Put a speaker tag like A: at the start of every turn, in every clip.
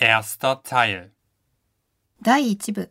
A: Erster Teil.
B: 第1部。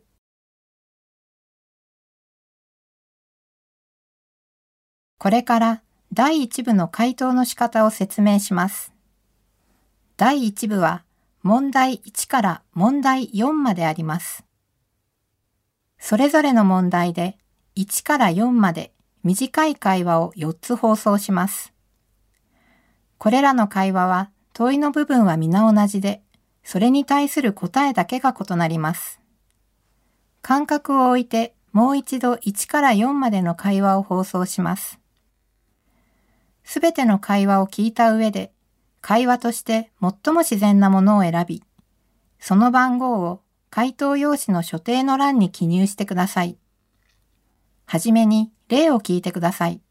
B: これから第1部の回答の仕方を説明します。第1部は問題1から問題4まであります。それぞれの問題で1から4まで短い会話を4つ放送します。これらの会話は問いの部分は皆同じで、それに対する答えだけが異なります。間隔を置いてもう一度1から4までの会話を放送します。すべての会話を聞いた上で、会話として最も自然なものを選び、その番号を回答用紙の所定の欄に記入してください。はじめに例を聞いてください。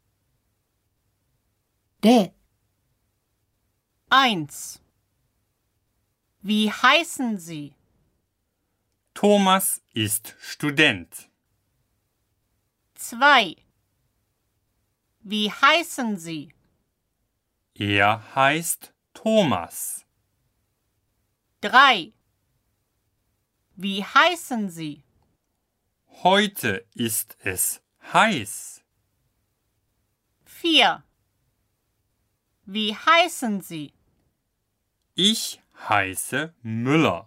B: 例
C: 1. Wie heißen Sie?
A: Thomas ist Student.
C: 2. Wie heißen Sie?
A: Er heißt Thomas.
C: 3. Wie heißen Sie?
A: Heute ist es heiß.
C: 4. Wie heißen Sie?
A: Ich heiße Müller.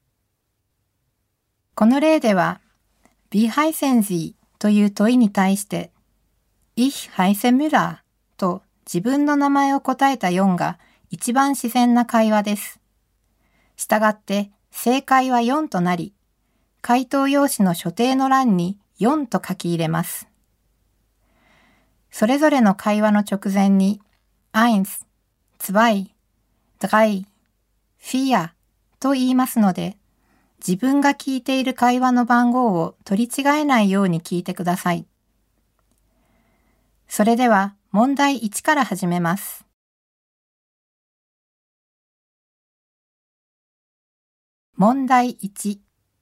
B: この例では、Wie heißen Sie という問いに対して、Ich heiße Müller と自分の名前を答えた4が一番自然な会話です。したがって正解は4となり、回答用紙の所定の欄に4と書き入れます。それぞれの会話の直前に、1、2、3、4と言いますので、自分が聞いている会話の番号を取り違えないように聞いてください。それでは問題1から始めます。問題1。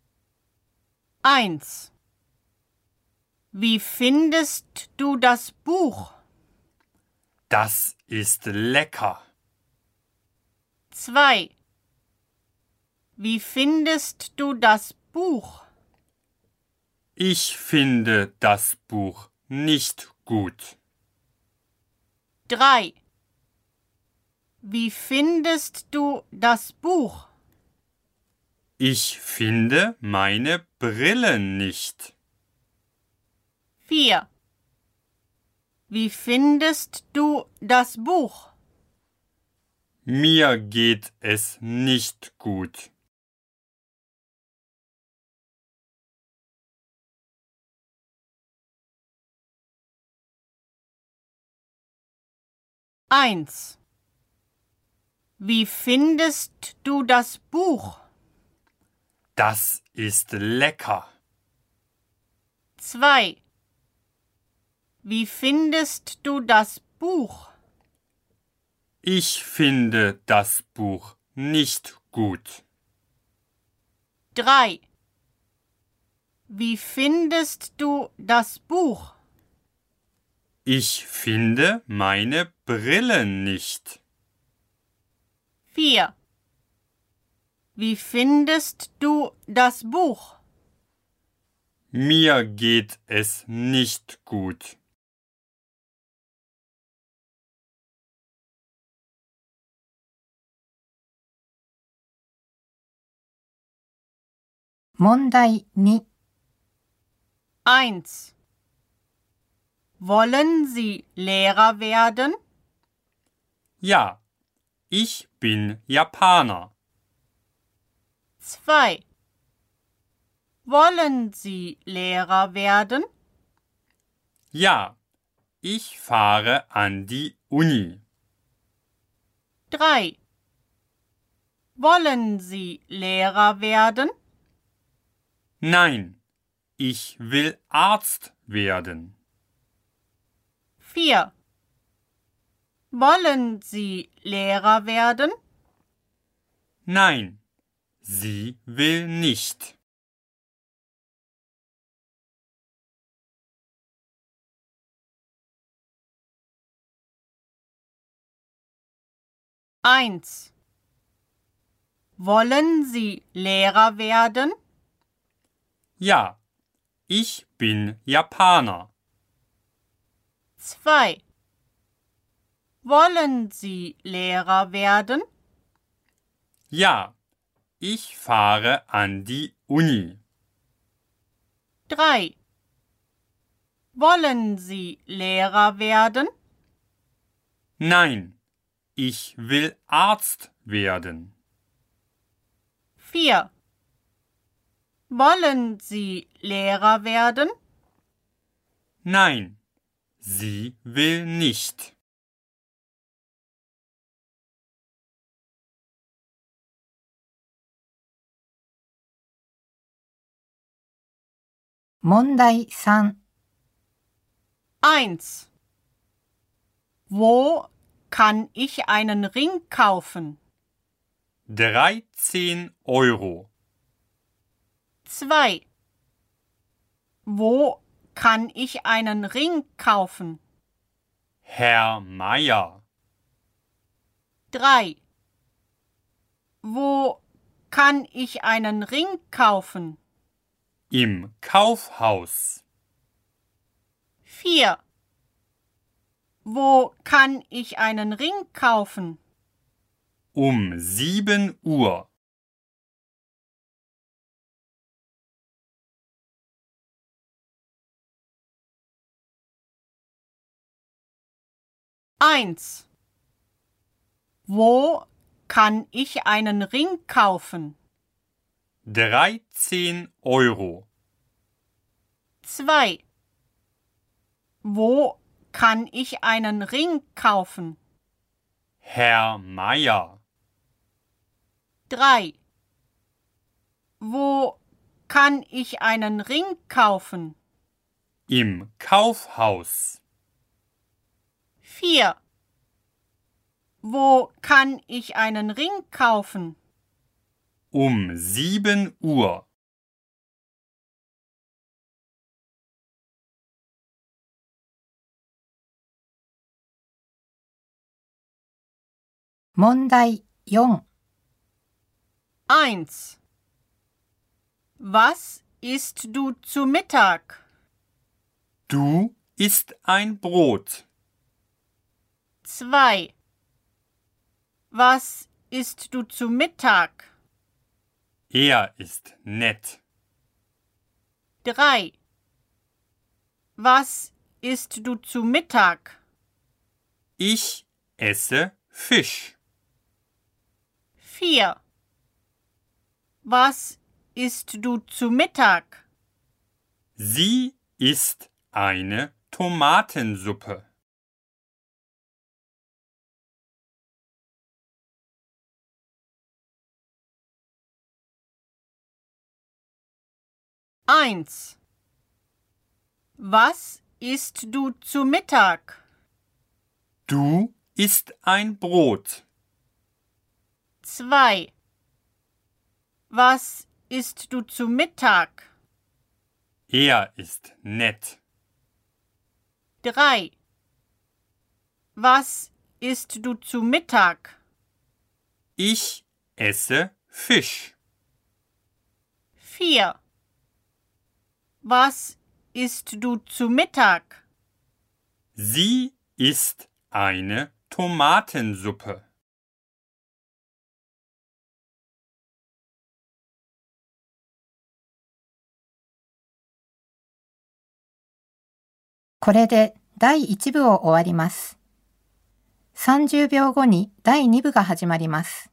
C: 1. Wie findest du das Buch?
A: Das ist lecker.
C: 2. Wie findest du das Buch?
A: Ich finde das Buch nicht gut.
C: 3. Wie findest du das Buch?
A: Ich finde meine Brille nicht.
C: 4. Wie findest du das Buch?
A: Mir geht es nicht gut.
C: Eins. Wie findest du das Buch?
A: Das ist lecker.
C: 2. Wie findest du das Buch?
A: Ich finde das Buch nicht gut.
C: 3. Wie findest du das Buch?
A: Ich finde meine Brille nicht.
C: 4. Wie findest du das Buch?
A: Mir geht es nicht gut.
B: Mondai 2。
C: 1. Wollen Sie Lehrer werden?
A: Ja, ich bin Japaner.
C: 2. Wollen Sie Lehrer werden?
A: Ja, ich fahre an die Uni.
C: 3. Wollen Sie Lehrer werden?
A: Nein, ich will Arzt werden.
C: 4. Wollen Sie Lehrer werden?
A: Nein, sie will nicht.
C: Eins. Wollen Sie Lehrer werden?
A: Ja, ich bin Japaner.
C: 2. Wollen Sie Lehrer werden?
A: Ja, ich fahre an die Uni.
C: 3. Wollen Sie Lehrer werden?
A: Nein, ich will Arzt werden.
C: 4. Wollen Sie Lehrer werden?
A: Nein, sie will nicht.
B: 問題3、
C: 1. Wo kann ich einen Ring kaufen?
A: 13 Euro.
C: 2. Wo kann ich einen Ring kaufen?
A: Herr Meier.
C: 3. Wo kann ich einen Ring kaufen?
A: Im Kaufhaus.
C: 4. Wo kann ich einen Ring kaufen?
A: Um 7 Uhr.
C: Eins. Wo kann ich einen Ring kaufen?
A: 13 Euro.
C: 2. Wo kann ich einen Ring kaufen?
A: Herr Meier.
C: 3. Wo kann ich einen Ring kaufen?
A: Im Kaufhaus.
C: 4. Wo kann ich einen Ring kaufen?
A: Um 7 Uhr.
B: 問題4、
C: 1. Was isst du zu Mittag?
A: Du isst ein Brot.
C: 2. Was isst du zu Mittag?
A: Er ist nett.
C: 3. Was isst du zu Mittag?
A: Ich esse Fisch.
C: 4. Was isst du zu Mittag?
A: Sie isst eine Tomatensuppe.
C: Eins. Was isst du zu Mittag?
A: Du isst ein Brot.
C: 2. Was isst du zu Mittag?
A: Er ist nett.
C: 3. Was isst du zu Mittag?
A: Ich esse Fisch.
C: 4. Was isst du zu Mittag?
A: Sie isst eine Tomatensuppe.
B: これで第1部を終わります。30秒後に第2部が始まります。